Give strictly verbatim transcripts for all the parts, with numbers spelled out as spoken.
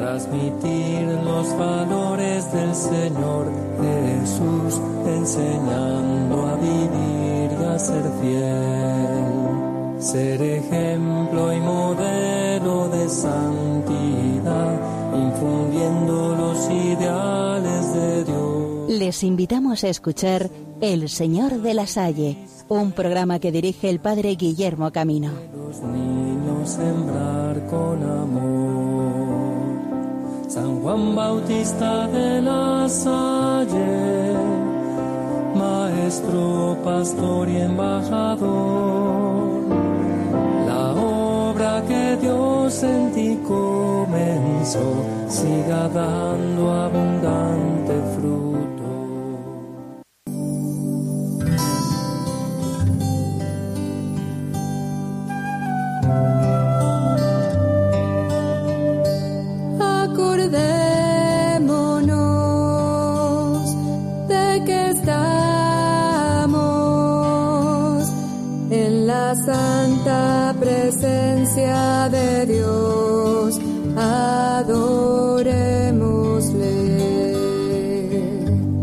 transmitir los valores del Señor Jesús, enseñando a vivir y a ser fiel, ser ejemplo y modelo de santidad, infundiendo los ideales de Dios. Les invitamos a escuchar El Señor de la Salle, un programa que dirige el padre Guillermo Camino. Los niños sembrar con amor. San Juan Bautista de la Salle, maestro, pastor y embajador, la obra que Dios en ti comenzó siga dando abundante fruto. Acordémonos de que estamos en la santa presencia de Dios, adorémosle.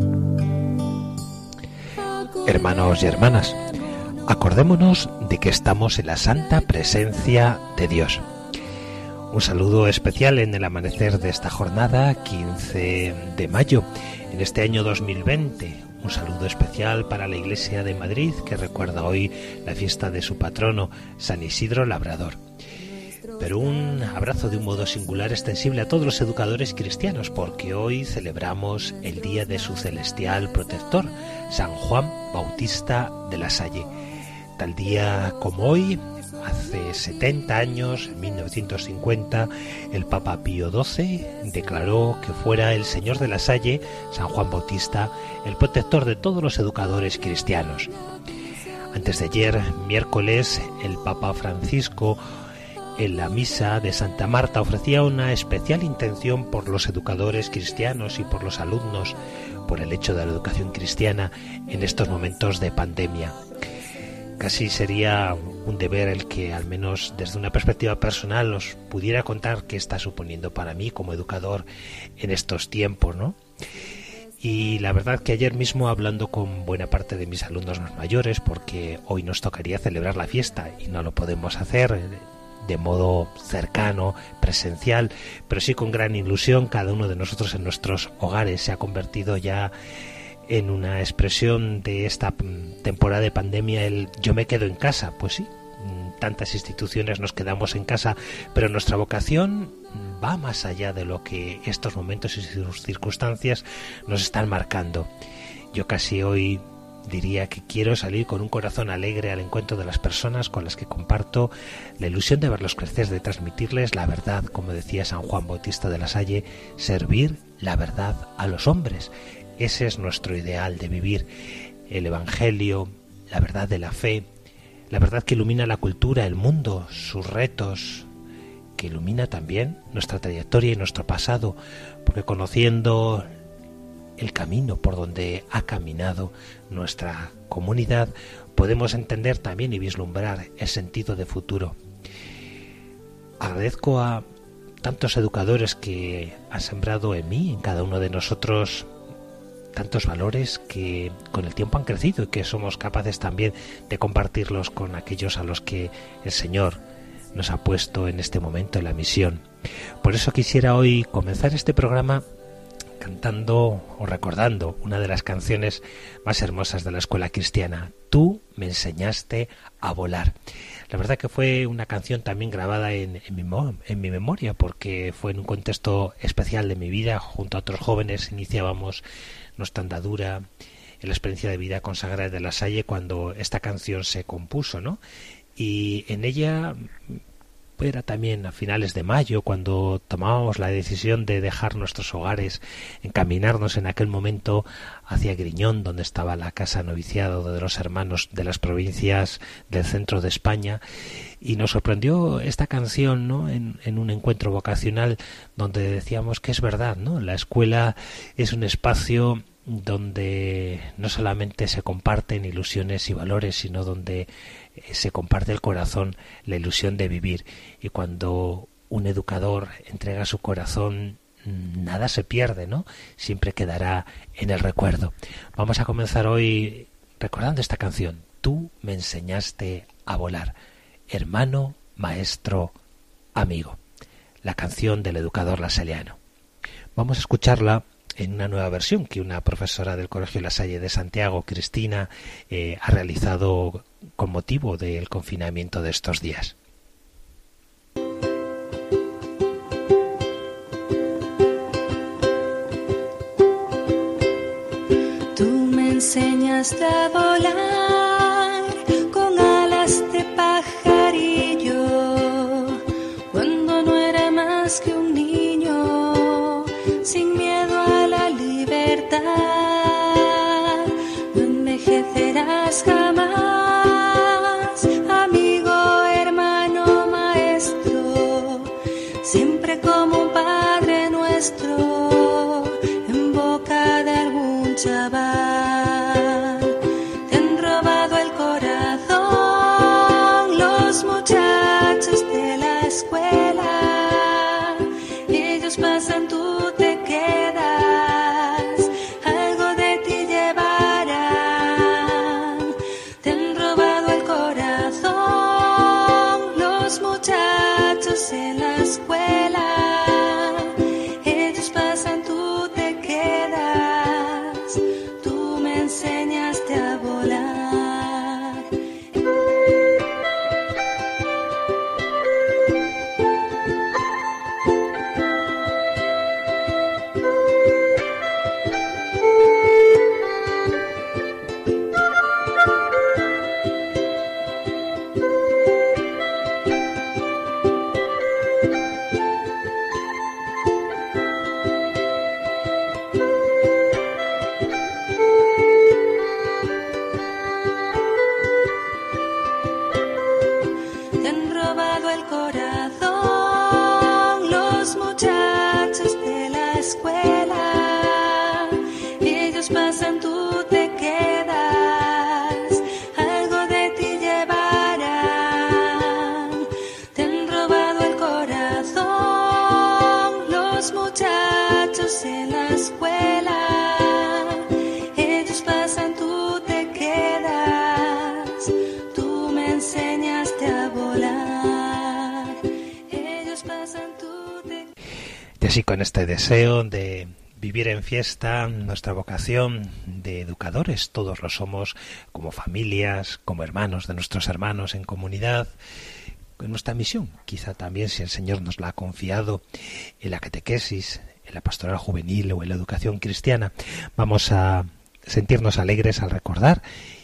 Hermanos y hermanas, acordémonos de que estamos en la santa presencia de Dios. Un saludo especial en el amanecer de esta jornada, quince de mayo, en este año dos mil veinte. Un saludo especial para la Iglesia de Madrid, que recuerda hoy la fiesta de su patrono, San Isidro Labrador. Pero un abrazo de un modo singular extensible a todos los educadores cristianos, porque hoy celebramos el día de su celestial protector, San Juan Bautista de la Salle. Tal día como hoy, hace setenta años, en mil novecientos cincuenta, el Papa Pío doce declaró que fuera el Señor de la Salle, San Juan Bautista, el protector de todos los educadores cristianos. Antes de ayer, miércoles, el Papa Francisco, en la misa de Santa Marta, ofrecía una especial intención por los educadores cristianos y por los alumnos, por el hecho de la educación cristiana en estos momentos de pandemia. Casi sería un deber el que, al menos desde una perspectiva personal, os pudiera contar qué está suponiendo para mí como educador en estos tiempos, ¿no? Y la verdad que ayer mismo, hablando con buena parte de mis alumnos más mayores, porque hoy nos tocaría celebrar la fiesta y no lo podemos hacer de modo cercano, presencial, pero sí con gran ilusión, cada uno de nosotros en nuestros hogares se ha convertido ya en una expresión de esta temporada de pandemia, el yo me quedo en casa. Pues sí, tantas instituciones nos quedamos en casa, pero nuestra vocación va más allá de lo que estos momentos y sus circunstancias nos están marcando. Yo casi hoy diría que quiero salir con un corazón alegre al encuentro de las personas con las que comparto la ilusión de verlos crecer, de transmitirles la verdad, como decía San Juan Bautista de la Salle, servir la verdad a los hombres. Ese es nuestro ideal de vivir el Evangelio, la verdad de la fe, la verdad que ilumina la cultura, el mundo, sus retos, que ilumina también nuestra trayectoria y nuestro pasado, porque conociendo el camino por donde ha caminado nuestra comunidad, podemos entender también y vislumbrar el sentido de futuro. Agradezco a tantos educadores que han sembrado en mí, en cada uno de nosotros, tantos valores que con el tiempo han crecido y que somos capaces también de compartirlos con aquellos a los que el Señor nos ha puesto en este momento en la misión. Por eso quisiera hoy comenzar este programa cantando o recordando una de las canciones más hermosas de la escuela cristiana, Tú me enseñaste a volar. La verdad que fue una canción también grabada en, en, mi, en mi memoria, porque fue en un contexto especial de mi vida. Junto a otros jóvenes iniciábamos nuestra andadura en la experiencia de vida consagrada de la Salle cuando esta canción se compuso, ¿no? Y en ella era también a finales de mayo cuando tomábamos la decisión de dejar nuestros hogares, encaminarnos en aquel momento hacia Griñón, donde estaba la casa noviciado de los hermanos de las provincias del centro de España, y nos sorprendió esta canción, ¿no? en, en un encuentro vocacional donde decíamos que es verdad, ¿no? La escuela es un espacio donde no solamente se comparten ilusiones y valores, sino donde se comparte el corazón, la ilusión de vivir. Y cuando un educador entrega su corazón, nada se pierde, ¿no? Siempre quedará en el recuerdo. Vamos a comenzar hoy recordando esta canción. Tú me enseñaste a volar, hermano, maestro, amigo. La canción del educador lasaliano. Vamos a escucharla en una nueva versión que una profesora del Colegio La Salle de Santiago, Cristina, eh, ha realizado con motivo del confinamiento de estos días. Tú me enseñaste a volar con alas de pajarillo, cuando no era más que un niño, sin miedo a la libertad. No envejecerás jamás, amigo, hermano, maestro, siempre como un padre nuestro, en boca de algún chaval. Te han robado el corazón los muchachos de la escuela, ellos pasan, tú te quedas, algo de ti llevarán. Te han robado el corazón los muchachos en la escuela, ellos pasan, tú te quedas, tú me enseñaste a volar. Te han robado el corazón los muchachos de la escuela, ellos pasan, tú te quedas, algo de ti llevarán. Te han robado el corazón los muchachos en la escuela, ellos pasan, tú te quedas, tú me enseñaste a volar, ellos pasan, tú te... Y así, con este deseo de vivir en fiesta, nuestra vocación de educadores, todos lo somos, como familias, como hermanos de nuestros hermanos en comunidad, en nuestra misión, quizá también, si el Señor nos la ha confiado, en la catequesis, en la pastoral juvenil o en la educación cristiana, vamos a sentirnos alegres al recordar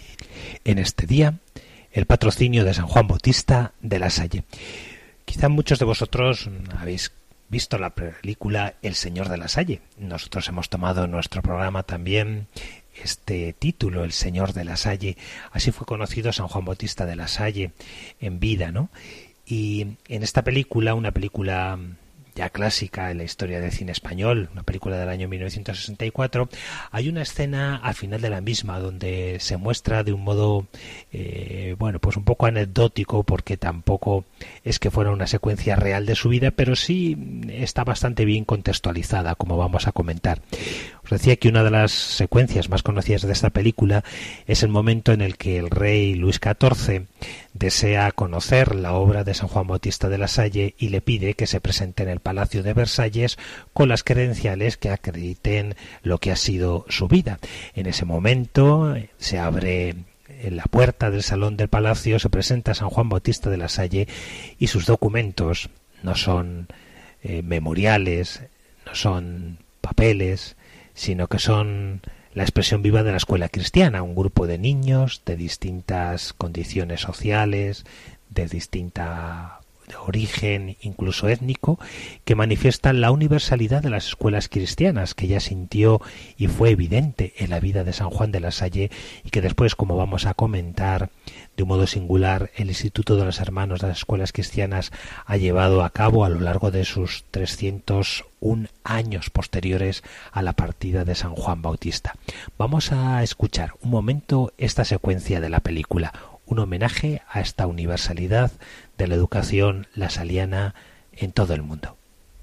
en este día el patrocinio de San Juan Bautista de La Salle. Quizá muchos de vosotros habéis visto la película El Señor de La Salle. Nosotros hemos tomado en nuestro programa también este título, El Señor de La Salle. Así fue conocido San Juan Bautista de La Salle en vida, ¿no? Y en esta película, una película ya clásica en la historia del cine español, una película del año mil novecientos sesenta y cuatro, hay una escena al final de la misma donde se muestra de un modo, eh, bueno, pues un poco anecdótico, porque tampoco es que fuera una secuencia real de su vida, pero sí está bastante bien contextualizada, como vamos a comentar. Os decía que una de las secuencias más conocidas de esta película es el momento en el que el rey Luis catorce desea conocer la obra de San Juan Bautista de La Salle y le pide que se presente en el Palacio de Versalles con las credenciales que acrediten lo que ha sido su vida. En ese momento se abre en la puerta del salón del palacio, se presenta San Juan Bautista de La Salle y sus documentos no son eh, memoriales, no son papeles, sino que son la expresión viva de la escuela cristiana, un grupo de niños de distintas condiciones sociales, de distinta de origen, incluso étnico, que manifiestan la universalidad de las escuelas cristianas, que ya sintió y fue evidente en la vida de San Juan de La Salle, y que después, como vamos a comentar de un modo singular, el Instituto de los Hermanos de las Escuelas Cristianas ha llevado a cabo a lo largo de sus trescientos un años posteriores a la partida de San Juan Bautista. Vamos a escuchar un momento esta secuencia de la película, un homenaje a esta universalidad de la educación lasaliana en todo el mundo.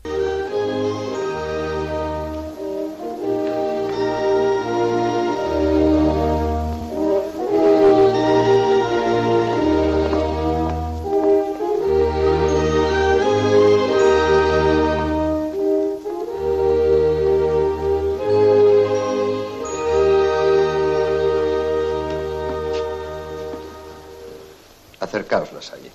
Acercaos, Lasalle.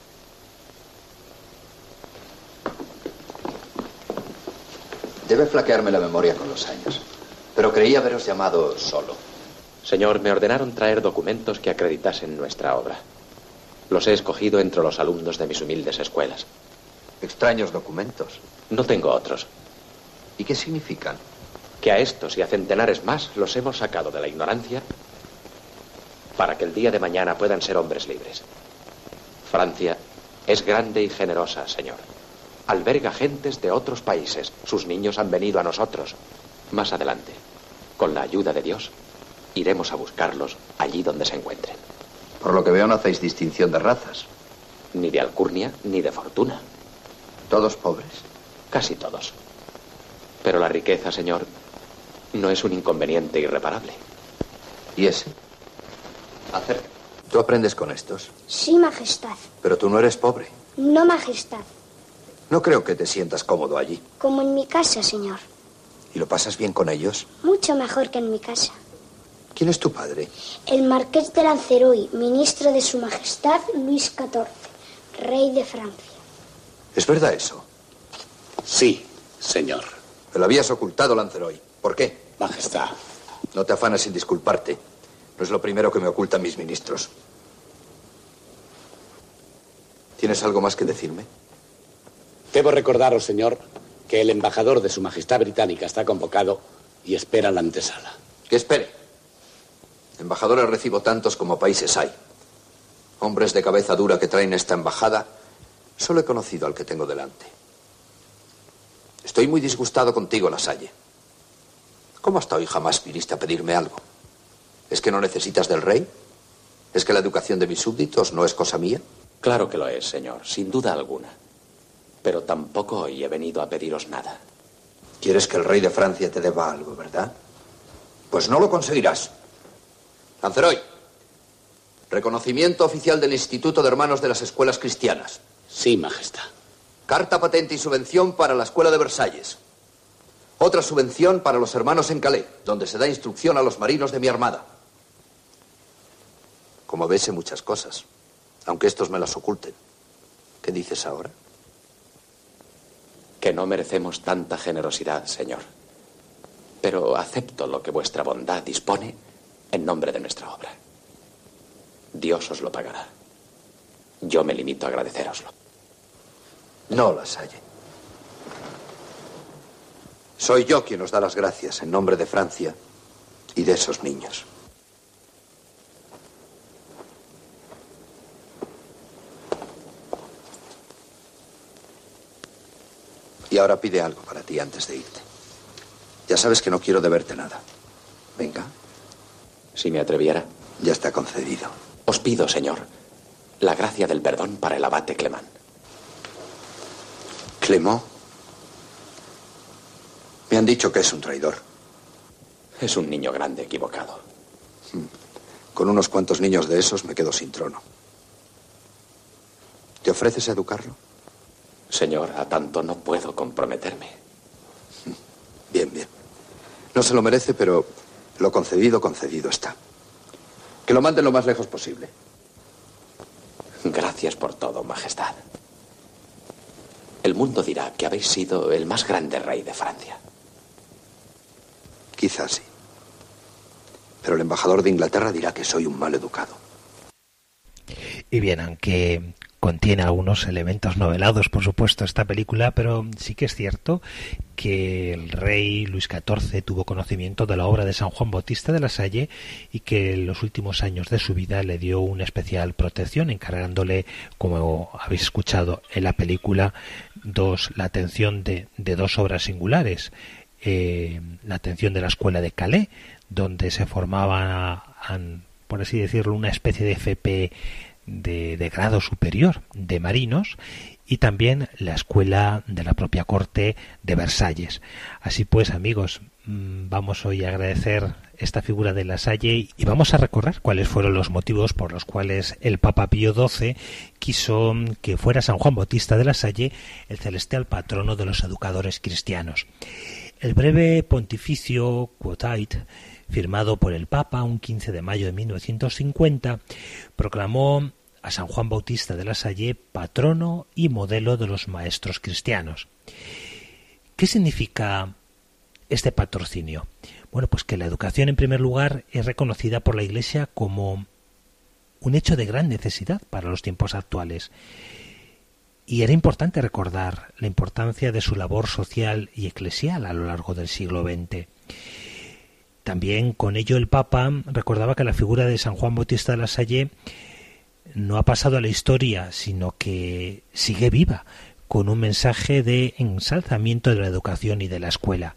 Debe flaquearme la memoria con los años, pero creí haberos llamado solo. Señor, me ordenaron traer documentos que acreditasen nuestra obra. Los he escogido entre los alumnos de mis humildes escuelas. Extraños documentos. No tengo otros. ¿Y qué significan? Que a estos y a centenares más los hemos sacado de la ignorancia para que el día de mañana puedan ser hombres libres. Francia es grande y generosa, señor. Alberga gentes de otros países. Sus niños han venido a nosotros. Más adelante, con la ayuda de Dios, iremos a buscarlos allí donde se encuentren. Por lo que veo, no hacéis distinción de razas. Ni de alcurnia, ni de fortuna. ¿Todos pobres? Casi todos. Pero la riqueza, señor, no es un inconveniente irreparable. ¿Y ese? Acércate. ¿Tú aprendes con estos? Sí, Majestad. Pero tú no eres pobre. No, Majestad. No creo que te sientas cómodo allí. Como en mi casa, señor. ¿Y lo pasas bien con ellos? Mucho mejor que en mi casa. ¿Quién es tu padre? El marqués de Lanceroy, ministro de Su Majestad Luis catorce, rey de Francia. ¿Es verdad eso? Sí, señor. Me lo habías ocultado, Lanceroy. ¿Por qué? Majestad. No te afanes en disculparte. No es lo primero que me ocultan mis ministros. ¿Tienes algo más que decirme? Debo recordaros, señor, que el embajador de Su Majestad Británica está convocado y espera en la antesala. Que espere. Embajadores recibo tantos como países hay. Hombres de cabeza dura que traen esta embajada, solo he conocido al que tengo delante. Estoy muy disgustado contigo, Lasalle. ¿Cómo hasta hoy jamás viniste a pedirme algo? ¿Es que no necesitas del rey? ¿Es que la educación de mis súbditos no es cosa mía? Claro que lo es, señor, sin duda alguna. Pero tampoco hoy he venido a pediros nada. Quieres que el rey de Francia te deba algo, ¿verdad? Pues no lo conseguirás. Lanceroy, reconocimiento oficial del Instituto de Hermanos de las Escuelas Cristianas. Sí, Majestad. Carta patente y subvención para la Escuela de Versalles. Otra subvención para los hermanos en Calais, donde se da instrucción a los marinos de mi armada. Como ves, sé muchas cosas, aunque estos me las oculten. ¿Qué dices ahora? Que no merecemos tanta generosidad, señor. Pero acepto lo que vuestra bondad dispone en nombre de nuestra obra. Dios os lo pagará. Yo me limito a agradecéroslo. No, Lasalle. Soy yo quien os da las gracias en nombre de Francia y de esos niños. Y ahora pide algo para ti antes de irte. Ya sabes que no quiero deberte nada. Venga. Si me atreviera. Ya está concedido. Os pido, señor, la gracia del perdón para el abate Clement. ¿Clement? Me han dicho que es un traidor. Es un niño grande equivocado. Con unos cuantos niños de esos me quedo sin trono. ¿Te ofreces a educarlo? Señor, a tanto no puedo comprometerme. Bien, bien. No se lo merece, pero lo concedido, concedido está. Que lo manden lo más lejos posible. Gracias por todo, Majestad. El mundo dirá que habéis sido el más grande rey de Francia. Quizás sí. Pero el embajador de Inglaterra dirá que soy un mal educado. Y bien, aunque contiene algunos elementos novelados, por supuesto, esta película, pero sí que es cierto que el rey Luis catorce tuvo conocimiento de la obra de San Juan Bautista de La Salle y que en los últimos años de su vida le dio una especial protección, encargándole, como habéis escuchado en la película, dos, la atención de, de dos obras singulares. Eh, la atención de la escuela de Calais, donde se formaba, por así decirlo, una especie de F P de, de grado superior de marinos, y también la escuela de la propia corte de Versalles. Así pues, amigos, vamos hoy a agradecer esta figura de La Salle y vamos a recordar cuáles fueron los motivos por los cuales el Papa Pío doce quiso que fuera San Juan Bautista de La Salle el celestial patrono de los educadores cristianos. El breve pontificio Quotate, firmado por el Papa un quince de mayo de mil novecientos cincuenta, proclamó a San Juan Bautista de La Salle patrono y modelo de los maestros cristianos. ¿Qué significa este patrocinio? Bueno, pues que la educación, en primer lugar, es reconocida por la Iglesia como un hecho de gran necesidad para los tiempos actuales. Y era importante recordar la importancia de su labor social y eclesial a lo largo del siglo veinte. También con ello el Papa recordaba que la figura de San Juan Bautista de La Salle no ha pasado a la historia, sino que sigue viva, con un mensaje de ensalzamiento de la educación y de la escuela.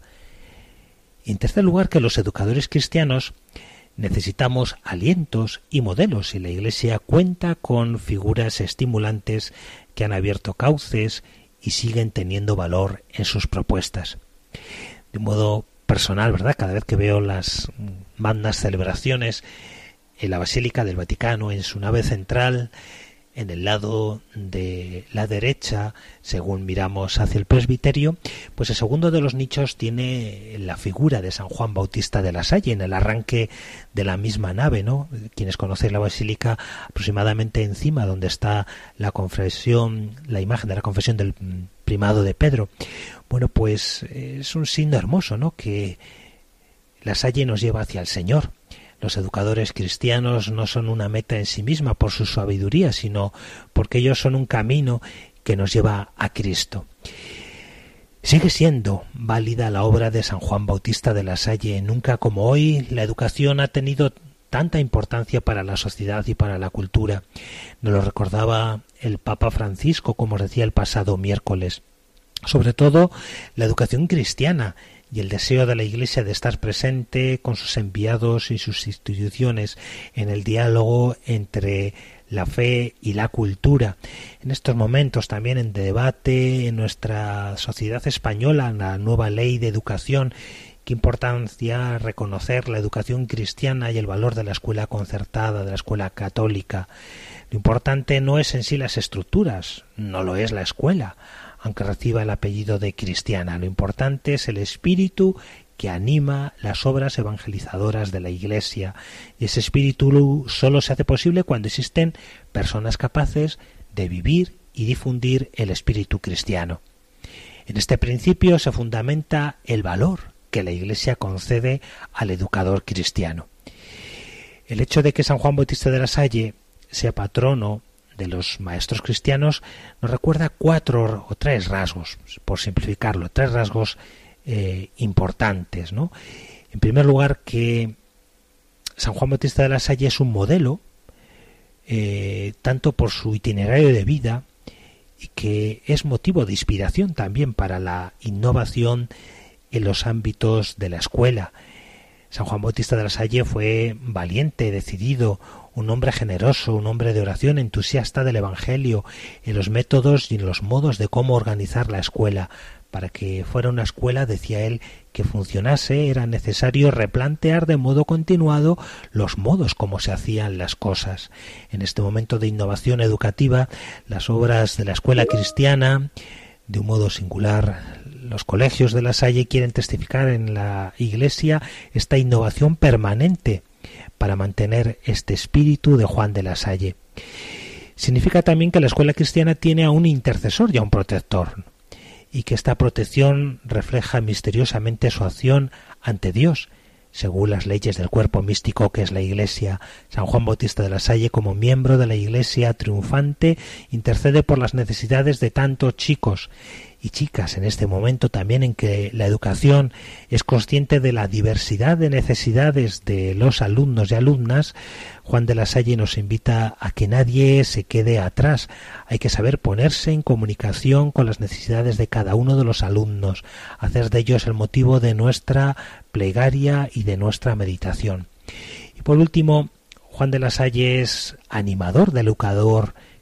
Y en tercer lugar, que los educadores cristianos necesitamos alientos y modelos, y la Iglesia cuenta con figuras estimulantes que han abierto cauces y siguen teniendo valor en sus propuestas. De modo personal, ¿verdad? Cada vez que veo las magnas celebraciones en la Basílica del Vaticano, en su nave central, en el lado de la derecha, según miramos hacia el presbiterio, pues el segundo de los nichos tiene la figura de San Juan Bautista de La Salle en el arranque de la misma nave, ¿no? Quienes conocéis la Basílica, aproximadamente encima donde está la confesión, la imagen de la confesión del primado de Pedro. Bueno, pues es un signo hermoso, ¿no? Que La Salle nos lleva hacia el Señor. Los educadores cristianos no son una meta en sí misma por su sabiduría, sino porque ellos son un camino que nos lleva a Cristo. Sigue siendo válida la obra de San Juan Bautista de La Salle. Nunca como hoy la educación ha tenido tanta importancia para la sociedad y para la cultura. Nos lo recordaba el Papa Francisco, como decía el pasado miércoles. Sobre todo la educación cristiana y el deseo de la Iglesia de estar presente con sus enviados y sus instituciones en el diálogo entre la fe y la cultura. En estos momentos también en debate en nuestra sociedad española, la nueva ley de educación, qué importancia reconocer la educación cristiana y el valor de la escuela concertada, de la escuela católica. Lo importante no es en sí las estructuras, no lo es la escuela, aunque reciba el apellido de cristiana. Lo importante es el espíritu que anima las obras evangelizadoras de la Iglesia. Y ese espíritu solo se hace posible cuando existen personas capaces de vivir y difundir el espíritu cristiano. En este principio se fundamenta el valor que la Iglesia concede al educador cristiano. El hecho de que San Juan Bautista de La Salle sea patrono de los maestros cristianos nos recuerda cuatro o tres rasgos, por simplificarlo, tres rasgos eh, importantes, ¿no? En primer lugar, que San Juan Bautista de La Salle es un modelo, eh, tanto por su itinerario de vida, y que es motivo de inspiración también para la innovación en los ámbitos de la escuela. San Juan Bautista de La Salle fue valiente, decidido, un hombre generoso, un hombre de oración, entusiasta del Evangelio, en los métodos y en los modos de cómo organizar la escuela. Para que fuera una escuela, decía él, que funcionase, era necesario replantear de modo continuado los modos como se hacían las cosas. En este momento de innovación educativa, las obras de la escuela cristiana, de un modo singular, los colegios de La Salle quieren testificar en la Iglesia esta innovación permanente para mantener este espíritu de Juan de La Salle. Significa también que la escuela cristiana tiene a un intercesor y a un protector, y que esta protección refleja misteriosamente su acción ante Dios, según las leyes del cuerpo místico que es la Iglesia. San Juan Bautista de La Salle, como miembro de la Iglesia triunfante, intercede por las necesidades de tantos chicos y chicas en este momento también en que la educación es consciente de la diversidad de necesidades de los alumnos y alumnas. Juan de La Salle nos invita a que nadie se quede atrás. Hay que saber ponerse en comunicación con las necesidades de cada uno de los alumnos, hacer de ellos el motivo de nuestra plegaria y de nuestra meditación. Y por último, Juan de La Salle es animador del educador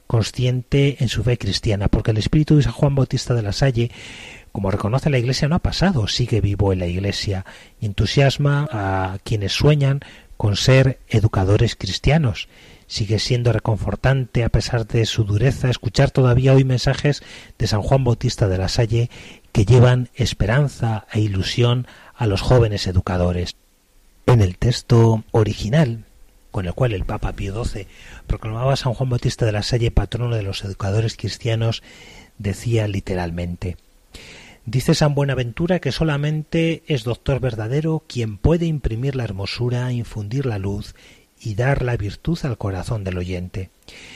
consciente en su fe cristiana, porque el espíritu de San Juan Bautista de la Salle, como reconoce la Iglesia, no ha pasado, sigue vivo en la Iglesia y entusiasma a quienes sueñan con ser educadores cristianos. Sigue siendo reconfortante, a pesar de su dureza, escuchar todavía hoy mensajes de San Juan Bautista de la Salle que llevan esperanza e ilusión a los jóvenes educadores. En el texto original, con el cual el Papa Pío doce proclamaba a San Juan Bautista de la Salle patrono de los educadores cristianos, decía literalmente: dice San Buenaventura que solamente es doctor verdadero quien puede imprimir la hermosura, infundir la luz y dar la virtud al corazón del oyente.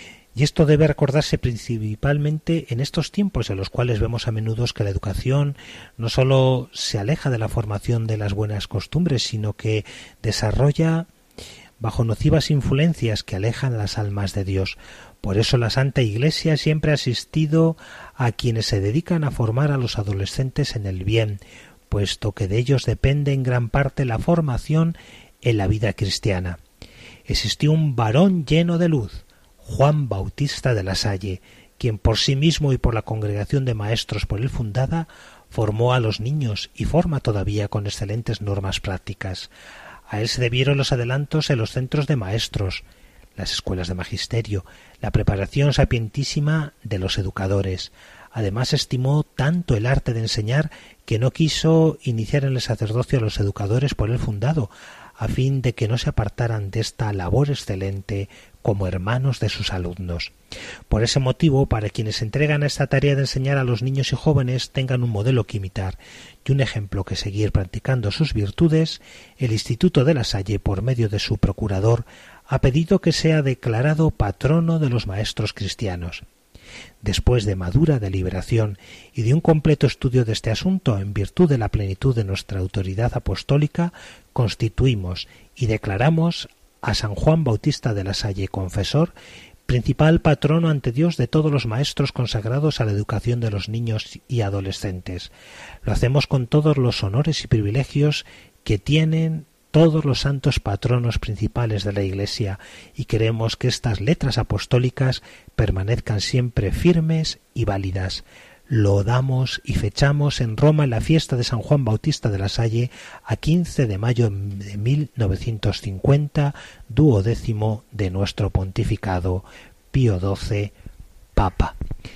Y esto debe recordarse principalmente en estos tiempos en los cuales vemos a menudo que la educación no sólo se aleja de la formación de las buenas costumbres, sino que desarrolla bajo nocivas influencias que alejan las almas de Dios. Por eso la Santa Iglesia siempre ha asistido a quienes se dedican a formar a los adolescentes en el bien, puesto que de ellos depende en gran parte la formación en la vida cristiana. Existió un varón lleno de luz, Juan Bautista de la Salle, quien por sí mismo y por la congregación de maestros por él fundada, formó a los niños y forma todavía con excelentes normas prácticas. A él se debieron los adelantos en los centros de maestros, las escuelas de magisterio, la preparación sapientísima de los educadores. Además estimó tanto el arte de enseñar que no quiso iniciar en el sacerdocio a los educadores por él fundado, a fin de que no se apartaran de esta labor excelente como hermanos de sus alumnos. Por ese motivo, para quienes se entregan a esta tarea de enseñar a los niños y jóvenes tengan un modelo que imitar y un ejemplo que seguir practicando sus virtudes, el Instituto de la Salle, por medio de su procurador, ha pedido que sea declarado patrono de los maestros cristianos. Después de madura deliberación y de un completo estudio de este asunto, en virtud de la plenitud de nuestra autoridad apostólica, constituimos y declaramos a San Juan Bautista de la Salle, confesor, principal patrono ante Dios de todos los maestros consagrados a la educación de los niños y adolescentes. Lo hacemos con todos los honores y privilegios que tienen todos los santos patronos principales de la Iglesia, y queremos que estas letras apostólicas permanezcan siempre firmes y válidas. Lo damos y fechamos en Roma en la fiesta de San Juan Bautista de la Salle a quince de mayo de mil novecientos cincuenta, duodécimo de nuestro pontificado, Pío doce, Papa.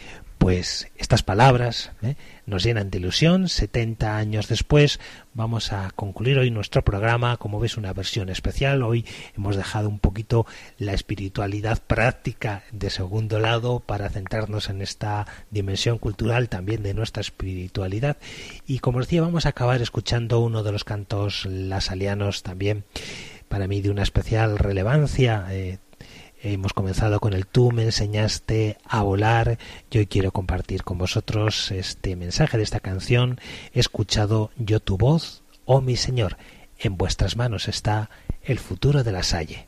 Pues estas palabras ¿eh? nos llenan de ilusión. setenta años después vamos a concluir hoy nuestro programa, como ves, una versión especial. Hoy hemos dejado un poquito la espiritualidad práctica de segundo lado para centrarnos en esta dimensión cultural también de nuestra espiritualidad. Y como decía, vamos a acabar escuchando uno de los cantos lasalianos también para mí de una especial relevancia. Eh, Hemos comenzado con el Tú me enseñaste a volar. Yo hoy quiero compartir con vosotros este mensaje de esta canción. He escuchado yo tu voz, oh mi Señor. En vuestras manos está el futuro de la Salle.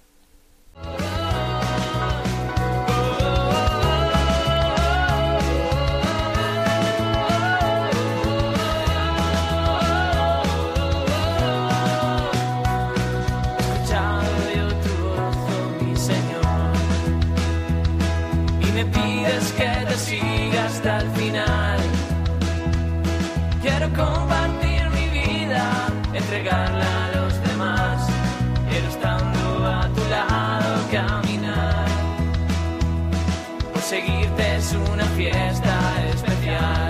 Compartir mi vida, entregarla a los demás, quiero estando a tu lado caminar. Por seguirte es una fiesta especial,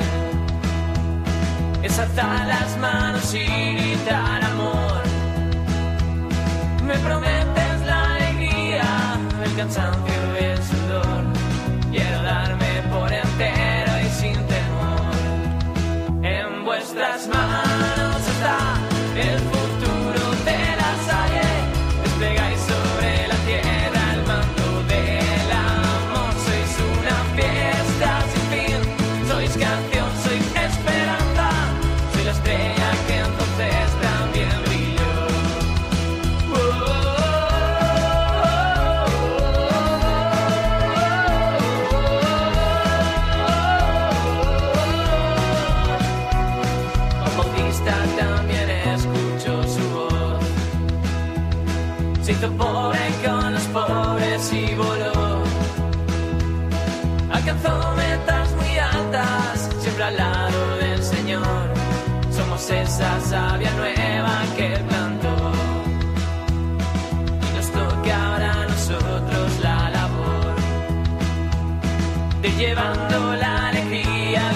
es alzar las manos y gritar amor. Me prometes la alegría, el cansancio y el sudor, quiero darme por entero y sin temor. En vuestras manos está el futuro de la Salle. Desplegáis sobre la tierra el manto del amor. Sois una fiesta sin fin, sois canción, sois esperanza. Soy la estrella que entonces también brilló. Oh, oh, también escucho su voz. Se hizo pobre con los pobres y voló.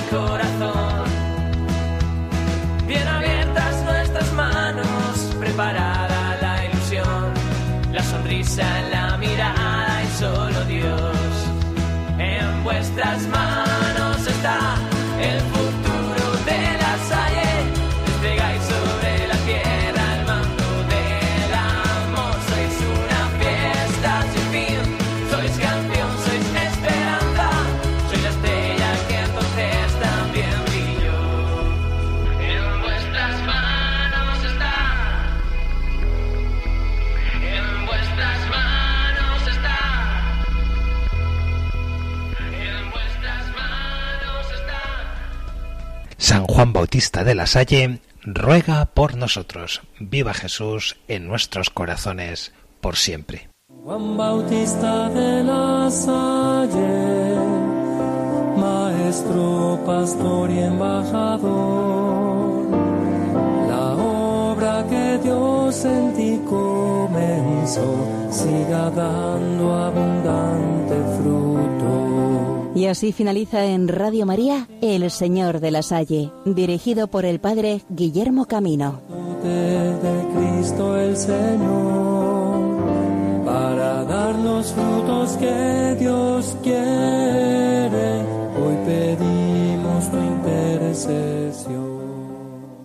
corazón. Bien abiertas nuestras manos, preparada la ilusión, la sonrisa en la mirada y solo Dios. En vuestras manos está el futuro de la Salle. Desplegáis sobre la tierra el mando del amor. Sois una fiesta sin fin, sois canción, sois esperanza, sois la estrella que entonces también brilló. En vuestras manos está, en vuestras manos está, en vuestras manos está. San Juan Bautista de la Salle ruega por nosotros. Viva Jesús en nuestros corazones por siempre. Juan Bautista de la Salle, maestro, pastor y embajador, la obra que Dios en ti comenzó siga dando abundante fruto. Y así finaliza en Radio María El Señor de la Salle, dirigido por el Padre Guillermo Camino. De Cristo el Señor, para dar los frutos que Dios quiere, hoy pedimos tu intercesión.